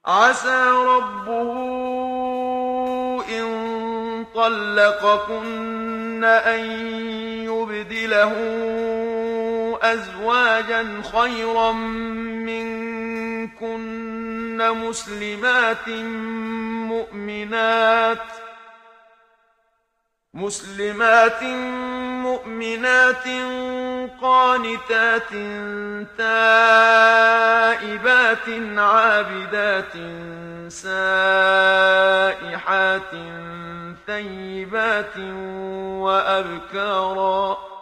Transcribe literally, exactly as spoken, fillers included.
عسى ربه إن طلقكن أن يبدله أزواجا خيرا منكن مسلمات مؤمنات مسلمات مؤمنات قانتات تائبات عابدات سائحات ثيبات وأبكارا